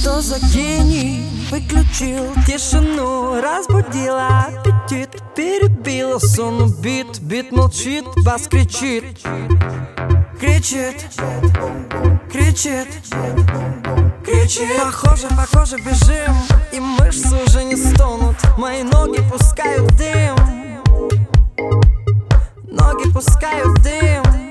Что за гений выключил тишину, разбудила аппетит, перебила сон убит. Бит молчит, бас кричит, кричит, кричит, кричит. Похоже, бежим, и мышцы уже не стонут. Мои ноги пускают дым, ноги пускают дым.